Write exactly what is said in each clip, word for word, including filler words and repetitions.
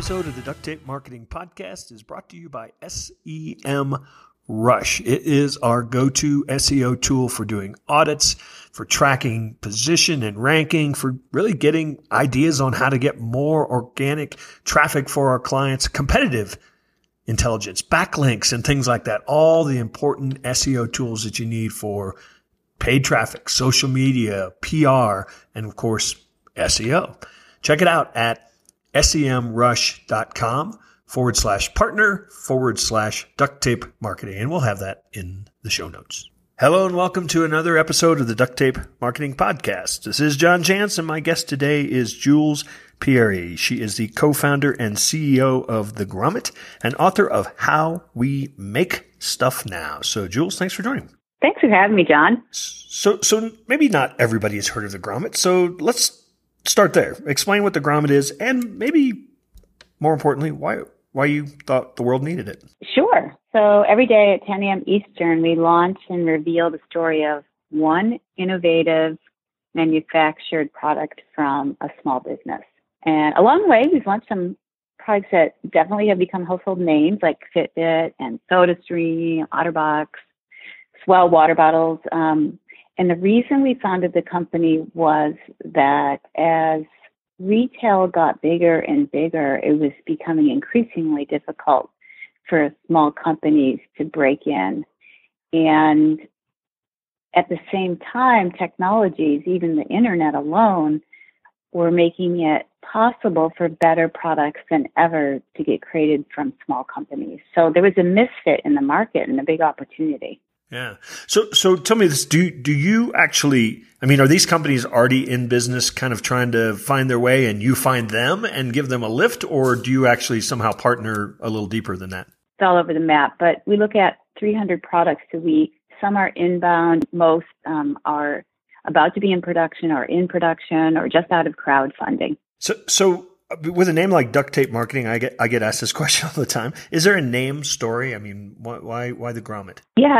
episode of the Duct Tape Marketing Podcast is brought to you by S E M Rush. It is our go-to S E O tool for doing audits, for tracking position and ranking, for really getting ideas on how to get more organic traffic for our clients, competitive intelligence, backlinks, and things like that. All the important S E O tools that you need for paid traffic, social media, P R, and of course, S E O. Check it out at semrush.com forward slash partner forward slash duct tape marketing. And we'll have that in the show notes. Hello and welcome to another episode of the Duct Tape Marketing Podcast. This is John Jantsch, and my guest today is Jules Pieri. She is the co-founder and C E O of The Grommet and author of How We Make Stuff Now. So Jules, thanks for joining me. Thanks for having me, John. So, so maybe not everybody has heard of The Grommet. So let's start there. Explain what The Grommet is, and maybe more importantly, why why you thought the world needed it. Sure. So every day at ten a.m. Eastern, we launch and reveal the story of one innovative manufactured product from a small business. And along the way, we've launched some products that definitely have become household names like Fitbit and SodaStream, OtterBox, Swell water bottles. Um, and the reason we founded the company was that as retail got bigger and bigger, it was becoming increasingly difficult for small companies to break in. And at the same time, technologies, even the internet alone, were making it possible for better products than ever to get created from small companies. So there was a misfit in the market and a big opportunity. Yeah. So, so tell me this, do, do you actually, I mean, are these companies already in business kind of trying to find their way and you find them and give them a lift, or do you actually somehow partner a little deeper than that? It's all over the map, but we look at three hundred products a week. Some are inbound. Most um, are about to be in production or in production or just out of crowdfunding. So, so with a name like Duct Tape Marketing, I get I get asked this question all the time. Is there a name story? I mean, why why, why the Grommet? Yeah,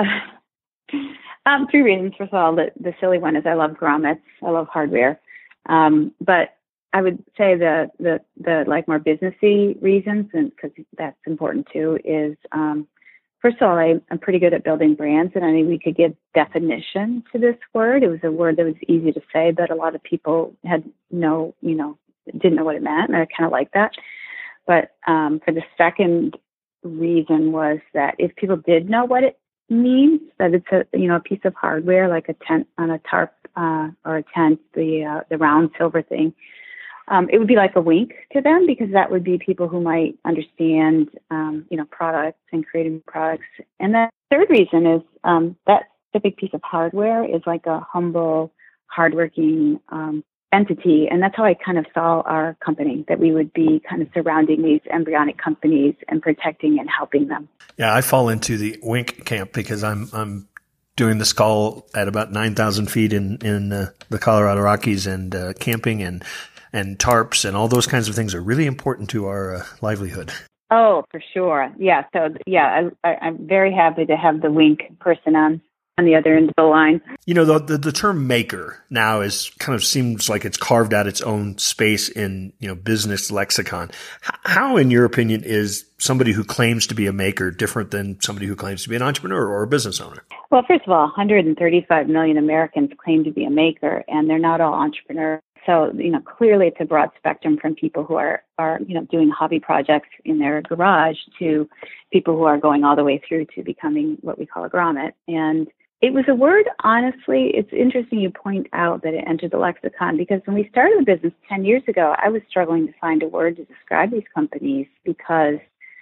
um, three reasons. First of all, the, the silly one is I love grommets. I love hardware, um, but I would say the the the like more businessy reasons, and because that's important too, is um, first of all, I, I'm pretty good at building brands, and I mean we could give definition to this word. It was a word that was easy to say, but a lot of people had no, you know. didn't know what it meant, and I kind of like that. But um, for the second reason was that if people did know what it means, that it's a you know a piece of hardware like a tent on a tarp uh, or a tent, the uh, the round silver thing, um, it would be like a wink to them, because that would be people who might understand um, you know products and creating products. And the third reason is um, that specific piece of hardware is like a humble, hardworking um, entity. And that's how I kind of saw our company, that we would be kind of surrounding these embryonic companies and protecting and helping them. Yeah, I fall into the wink camp because I'm I'm doing this call at about nine thousand feet in, in uh, the Colorado Rockies, and uh, camping and, and tarps and all those kinds of things are really important to our uh, livelihood. Oh, for sure. Yeah. So, yeah, I, I, I'm very happy to have the wink person on. on the other end of the line. You know, the, the the term maker now is kind of seems like it's carved out its own space in, you know, business lexicon. H- how, in your opinion, is somebody who claims to be a maker different than somebody who claims to be an entrepreneur or a business owner? Well, first of all, one hundred thirty-five million Americans claim to be a maker, and they're not all entrepreneurs. So, you know, clearly it's a broad spectrum from people who are, are, you know, doing hobby projects in their garage to people who are going all the way through to becoming what we call a grommet. And it was a word, honestly, it's interesting you point out that it entered the lexicon, because when we started the business ten years ago, I was struggling to find a word to describe these companies, because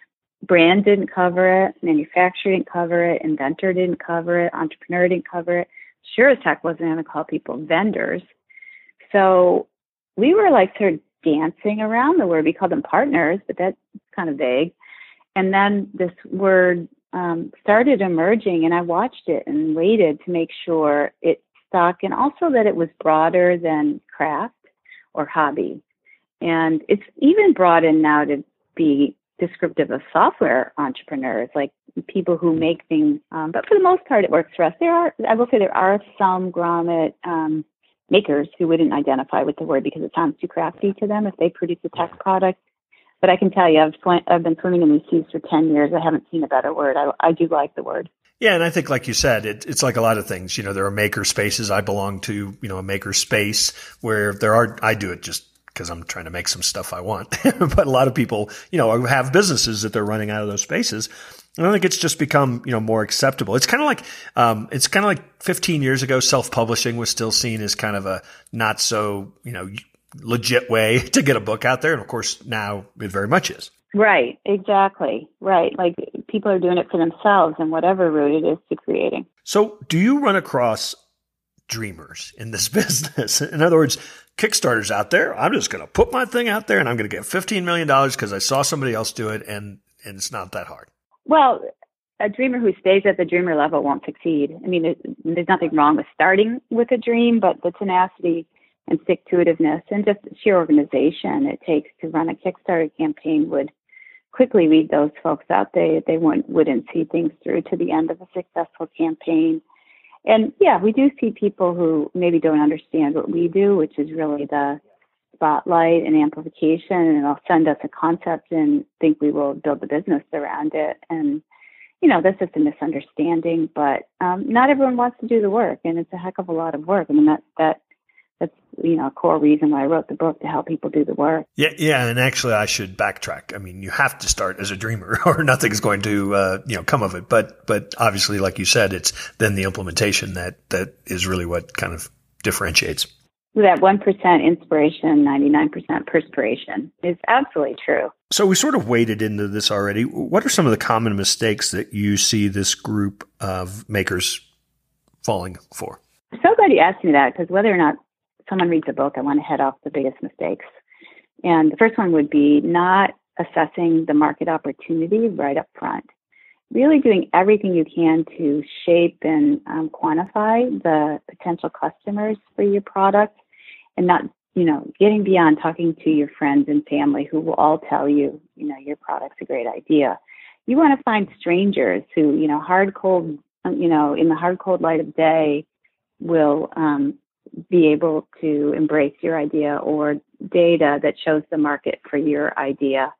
brand didn't cover it, manufacturer didn't cover it, inventor didn't cover it, entrepreneur didn't cover it. Sure as heck wasn't going to call people vendors. So we were like sort of dancing around the word. We called them partners, but that's kind of vague. And then this word Um, started emerging, and I watched it and waited to make sure it stuck, and also that it was broader than craft or hobby. And it's even broadened now to be descriptive of software entrepreneurs, like people who make things. Um, but for the most part, it works for us. There are, I will say, there are some grommet um, makers who wouldn't identify with the word because it sounds too crafty to them if they produce a tech product. But I can tell you, I've, sw- I've been swimming in these seas for ten years. I haven't seen a better word. I, I do like the word. Yeah, and I think, like you said, it, it's like a lot of things. You know, there are maker spaces. I belong to, you know, a maker space where there are, I do it just because I'm trying to make some stuff I want. But a lot of people, you know, have businesses that they're running out of those spaces. And I think it's just become, you know, more acceptable. It's kind of like, um, it's kind of like fifteen years ago, self-publishing was still seen as kind of a not so, you know, legit way to get a book out there. And of course, now it very much is. Right, exactly. Right. Like people are doing it for themselves and whatever route it is to creating. So do you run across dreamers in this business? In other words, Kickstarter's out there. I'm just going to put my thing out there and I'm going to get fifteen million dollars because I saw somebody else do it, and, and it's not that hard. Well, a dreamer who stays at the dreamer level won't succeed. I mean, it, there's nothing wrong with starting with a dream, but the tenacity and stick-to-itiveness and just sheer organization it takes to run a Kickstarter campaign would quickly weed those folks out. They they wouldn't, wouldn't see things through to the end of a successful campaign. And yeah, we do see people who maybe don't understand what we do, which is really the spotlight and amplification, and they'll send us a concept and think we will build a business around it. And, you know, that's just a misunderstanding, but um, not everyone wants to do the work, and it's a heck of a lot of work. I mean, that, that, that's, you know, a core reason why I wrote the book, to help people do the work. Yeah. Yeah. And actually I should backtrack. I mean, you have to start as a dreamer or nothing's going to, uh, you know, come of it. But, but obviously, like you said, it's then the implementation that, that is really what kind of differentiates. That one percent inspiration, ninety-nine percent perspiration is absolutely true. So we sort of waded into this already. What are some of the common mistakes that you see this group of makers falling for? I'm so glad you asked me that, because whether or not someone reads a book, I want to head off the biggest mistakes. And the first one would be not assessing the market opportunity right up front. Really doing everything you can to shape and um, quantify the potential customers for your product, and not, you know, getting beyond talking to your friends and family who will all tell you, you know, your product's a great idea. You want to find strangers who, you know, hard, cold, you know, in the hard, cold light of day will um, be able to embrace your idea, or data that shows the market for your idea.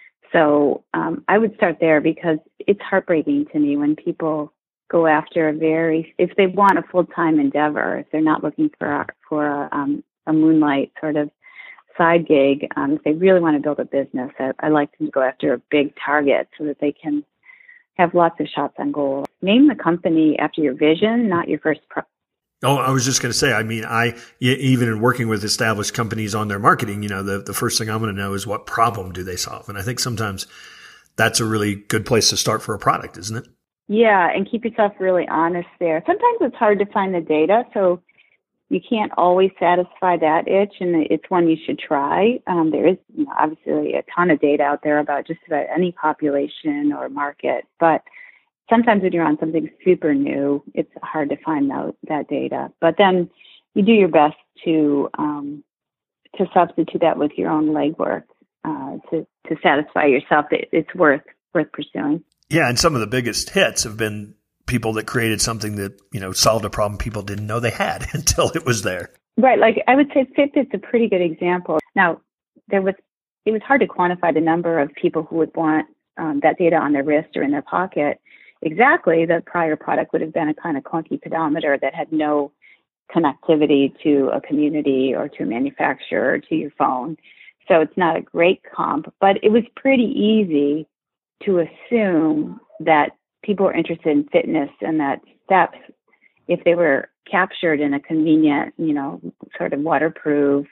So um, I would start there, because it's heartbreaking to me when people go after a very, if they want a full-time endeavor, if they're not looking for a, for a, um, a moonlight sort of side gig, um, if they really want to build a business, I, I like them to go after a big target so that they can have lots of shots on goal. Name the company after your vision, not your first pro- Oh, I was just going to say, I mean, I, even in working with established companies on their marketing, you know, the, the first thing I'm going to know is what problem do they solve? And I think sometimes that's a really good place to start for a product, isn't it? Yeah. And keep yourself really honest there. Sometimes it's hard to find the data, so you can't always satisfy that itch, and it's one you should try. Um, there is, you know, obviously a ton of data out there about just about any population or market, but sometimes when you're on something super new, it's hard to find that, that data. But then you do your best to um, to substitute that with your own legwork uh, to to satisfy yourself that it's worth worth pursuing. Yeah, and some of the biggest hits have been people that created something that, you know, solved a problem people didn't know they had until it was there. Right. Like I would say Fitbit's a pretty good example. Now, there was it was hard to quantify the number of people who would want um, that data on their wrist or in their pocket. Exactly, the prior product would have been a kind of clunky pedometer that had no connectivity to a community or to a manufacturer or to your phone. So it's not a great comp, but it was pretty easy to assume that people were interested in fitness and that steps, if they were captured in a convenient, you know, sort of waterproof,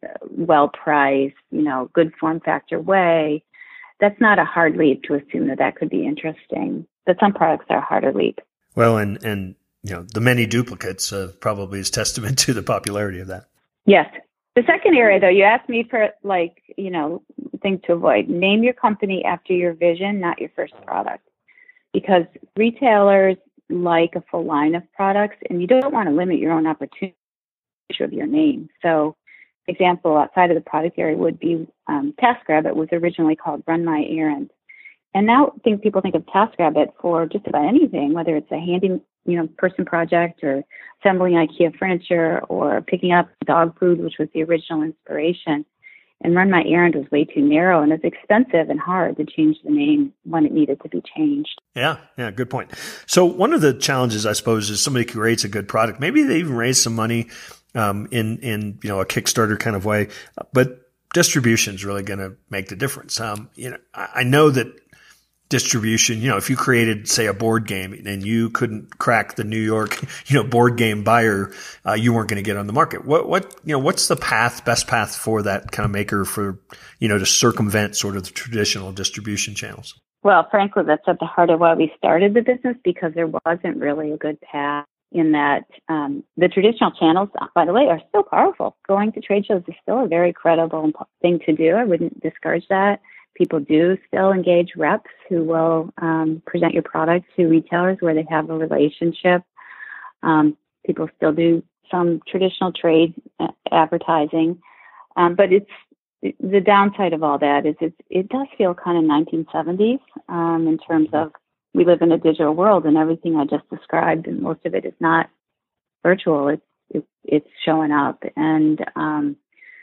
well-priced, you know, good form factor way, that's not a hard leap to assume that that could be interesting. But some products are a harder leap. Well, and, and you know, the many duplicates uh, probably is testament to the popularity of that. Yes. The second area, though, you asked me for, like, you know, things to avoid. Name your company after your vision, not your first product. Because retailers like a full line of products, and you don't want to limit your own opportunity of your name. So, example, outside of the product area would be um, TaskRabbit was originally called Run My Errands. And now I think people think of TaskRabbit for just about anything, whether it's a handy, you know, person project or assembling IKEA furniture or picking up dog food, which was the original inspiration. and Run My Errand was way too narrow, and it's expensive and hard to change the name when it needed to be changed. Yeah, yeah, good point. So one of the challenges, I suppose, is somebody creates a good product. Maybe they even raise some money um, in in you know a Kickstarter kind of way, but distribution is really going to make the difference. Um, you know, I, I know that distribution, you know, if you created, say, a board game and you couldn't crack the New York, you know, board game buyer, uh, you weren't going to get on the market. What, what, you know, what's the path, best path for that kind of maker for, you know, to circumvent sort of the traditional distribution channels? Well, frankly, that's at the heart of why we started the business, because there wasn't really a good path in that. Um, the traditional channels, by the way, are still powerful. Going to trade shows is still a very credible thing to do. I wouldn't discourage that. People do still engage reps who will um, present your product to retailers where they have a relationship. Um, people still do some traditional trade advertising, um, but it's the downside of all that is it's, it does feel kind of nineteen seventies um, in terms of we live in a digital world and everything I just described, and most of it is not virtual. It's it's, it's showing up, and um,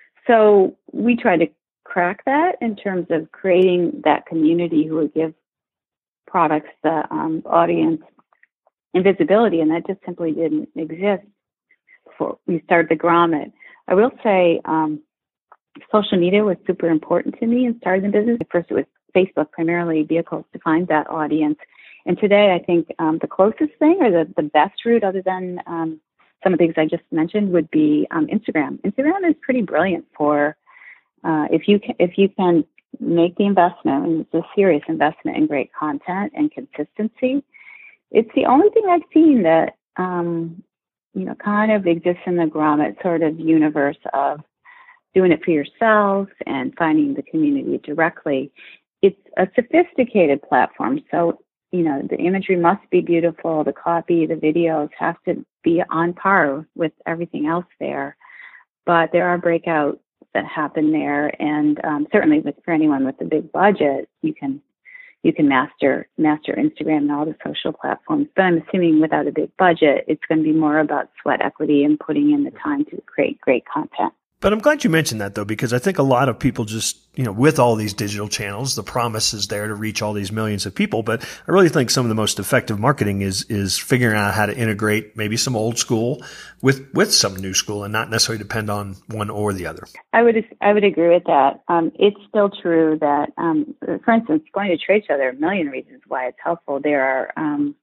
so we try to crack that in terms of creating that community who would give products the um, audience and visibility, and that just simply didn't exist before we started the Grommet. I will say um, social media was super important to me in starting the business. At first it was Facebook, primarily vehicles to find that audience. And today I think um, the closest thing or the, the best route, other than um, some of the things I just mentioned, would be um, Instagram. Instagram is pretty brilliant for Uh, if you can, if you can make the investment, and it's a serious investment in great content and consistency, it's the only thing I've seen that, um, you know, kind of exists in the Grommet sort of universe of doing it for yourself and finding the community directly. It's a sophisticated platform. So, you know, the imagery must be beautiful. The copy, the videos have to be on par with everything else there. But there are breakouts that happen there, and um, certainly with, for anyone with a big budget, you can you can master master Instagram and all the social platforms. But I'm assuming without a big budget, it's going to be more about sweat equity and putting in the time to create great content. But I'm glad you mentioned that, though, because I think a lot of people just, you know, with all these digital channels, the promise is there to reach all these millions of people. But I really think some of the most effective marketing is is figuring out how to integrate maybe some old school with with some new school and not necessarily depend on one or the other. I would I would agree with that. Um, it's still true that, um, for instance, going to trade show, there are a million reasons why it's helpful. There are um,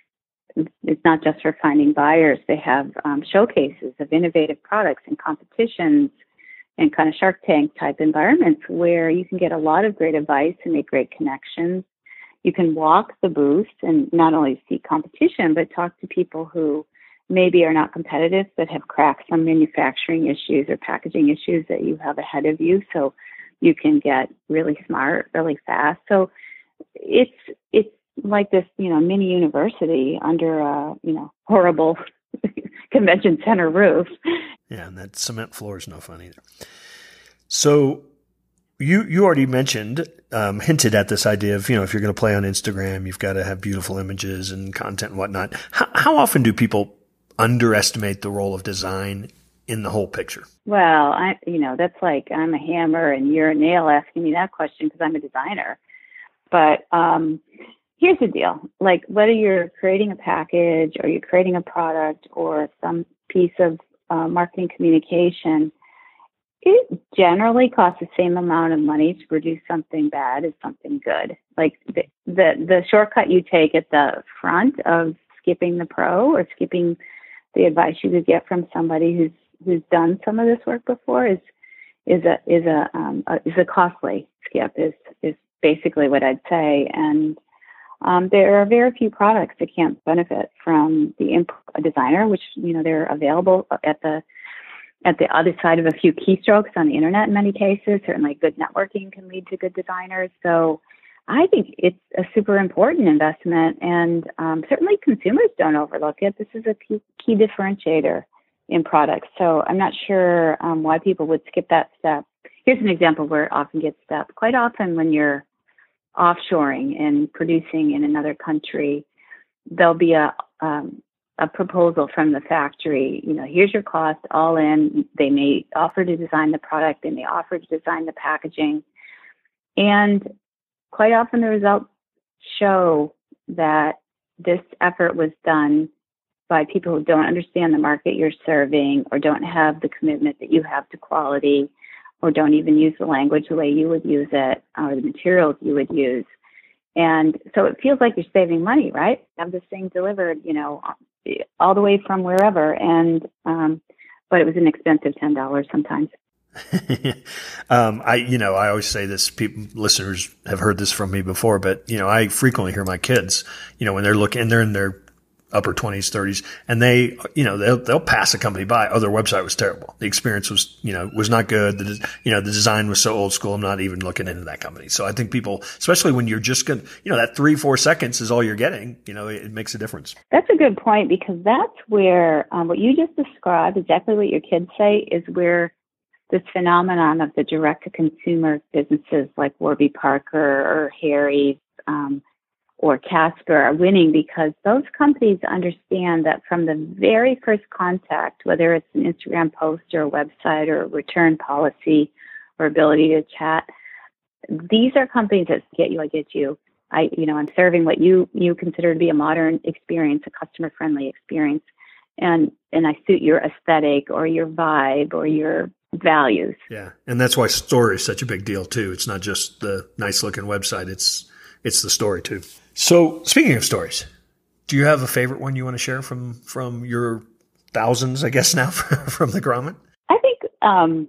it's not just for finding buyers. They have um, showcases of innovative products and competitions and kind of Shark Tank type environments where you can get a lot of great advice and make great connections. You can walk the booth and not only see competition, but talk to people who maybe are not competitive, but have cracked some manufacturing issues or packaging issues that you have ahead of you. So you can get really smart really fast. So it's, it's, like this, you know, mini university under a, you know, horrible convention center roof. Yeah, and that cement floor is no fun either. So you you already mentioned, um, hinted at this idea of, you know, if you're going to play on Instagram, you've got to have beautiful images and content and whatnot. How, how often do people underestimate the role of design in the whole picture? Well, I, you know, that's like I'm a hammer and you're a nail asking me that question because I'm a designer. But um here's the deal, like whether you're creating a package or you're creating a product or some piece of uh, marketing communication, it generally costs the same amount of money to produce something bad as something good. Like the, the, the shortcut you take at the front of skipping the pro or skipping the advice you could get from somebody who's who's done some of this work before is is a is a, um, a is a costly skip is is basically what I'd say. And Um, there are very few products that can't benefit from the input of a designer, which, you know, they're available at the at the other side of a few keystrokes on the internet in many cases. Certainly good networking can lead to good designers. So I think it's a super important investment, and um, certainly consumers don't overlook it. This is a key, key differentiator in products. So I'm not sure um, why people would skip that step. Here's an example where it often gets skipped. Quite often when you're offshoring and producing in another country, there'll be a um, a proposal from the factory. You know, here's your cost all in. They may offer to design the product. They may offer to design the packaging. And quite often the results show that this effort was done by people who don't understand the market you're serving, or don't have the commitment that you have to quality, or don't even use the language the way you would use it, or the materials you would use. And so it feels like you're saving money, right? Have this thing delivered, you know, all the way from wherever. And, um, but it was an expensive ten dollars sometimes. um, I, you know, I always say this, people, listeners have heard this from me before, but, you know, I frequently hear my kids, you know, when they're looking, they're in their upper twenties, thirties, and they, you know, they'll, they'll pass a company by. Oh, their website was terrible. The experience was, you know, was not good. The, you know, the design was so old school. I'm not even looking into that company. So I think people, especially when you're just going to, you know, that three, four seconds is all you're getting, you know, it, it makes a difference. That's a good point, because that's where um, what you just described, exactly what your kids say, is where this phenomenon of the direct-to-consumer businesses like Warby Parker or Harry's um, or Casper are winning, because those companies understand that from the very first contact, whether it's an Instagram post or a website or a return policy or ability to chat, these are companies that get you, I get you. I, you know, I'm serving what you, you consider to be a modern experience, a customer-friendly experience, and, and I suit your aesthetic or your vibe or your values. Yeah. And that's why story is such a big deal too. It's not just the nice looking website. It's, it's the story too. So speaking of stories, do you have a favorite one you want to share from, from your thousands, I guess now, from the grommet? I think, um,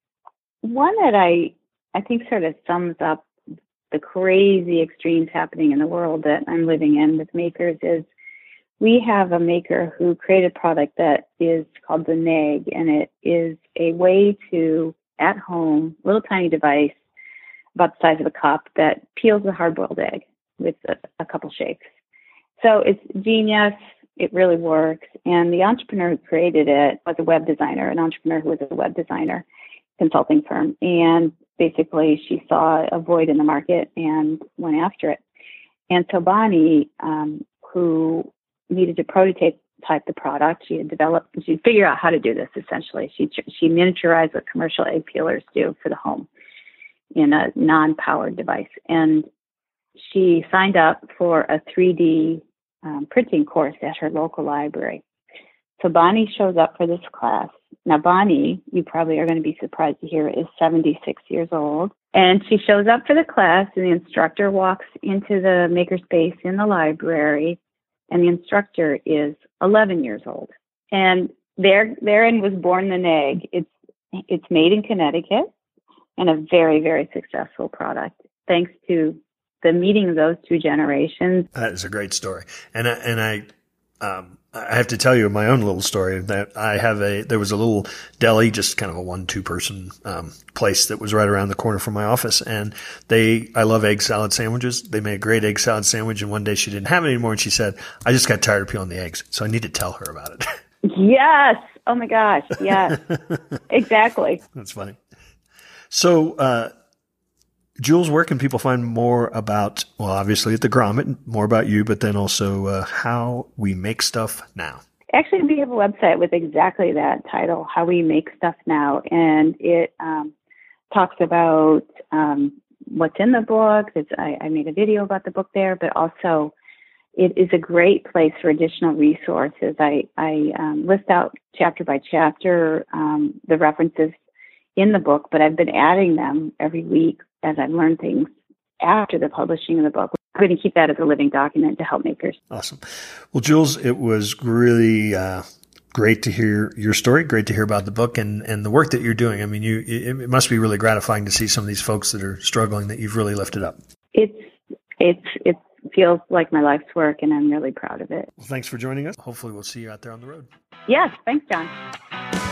one that I, I think sort of sums up the crazy extremes happening in the world that I'm living in with makers is, we have a maker who created a product that is called the Neg, and it is a way to, at home, little tiny device about the size of a cup that peels a hard-boiled egg with a, a couple shakes. So it's genius. It really works. And the entrepreneur who created it was a web designer, an entrepreneur who was a web designer consulting firm. And basically she saw a void in the market and went after it. And so Bonnie, um, who needed to prototype type the product. She had developed, she figured out how to do this essentially. She she miniaturized what commercial egg peelers do for the home in a non-powered device. And she signed up for a three D um, printing course at her local library. So Bonnie shows up for this class. Now Bonnie, you probably are going to be surprised to hear, is seventy-six years old. And she shows up for the class, and the instructor walks into the makerspace in the library, and the instructor is eleven years old. And there, therein was born the Neg. It's, it's made in Connecticut and a very, very successful product, thanks to the meeting of those two generations. That is a great story. And I, and I, um, I have to tell you my own little story that I have a, there was a little deli, just kind of a one, two person, um, place that was right around the corner from my office. And they, I love egg salad sandwiches. They made a great egg salad sandwich. And one day she didn't have it anymore. And she said, I just got tired of peeling the eggs. So I need to tell her about it. Yes. Oh my gosh. Yes, exactly. That's funny. So, uh, Jules, where can people find more about, well, obviously at the Grommet, more about you, but then also uh, how we make stuff now? Actually, we have a website with exactly that title, How We Make Stuff Now. And it um, talks about um, what's in the book. It's, I, I made a video about the book there, but also it is a great place for additional resources. I, I um, list out chapter by chapter um, the references in the book, but I've been adding them every week as I've learned things after the publishing of the book. I'm going to keep that as a living document to help makers. Awesome. Well, Jules, it was really uh, great to hear your story. Great to hear about the book and, and the work that you're doing. I mean, you it, it must be really gratifying to see some of these folks that are struggling that you've really lifted up. It's it's it feels like my life's work, and I'm really proud of it. Well, thanks for joining us. Hopefully, we'll see you out there on the road. Yes, thanks, John.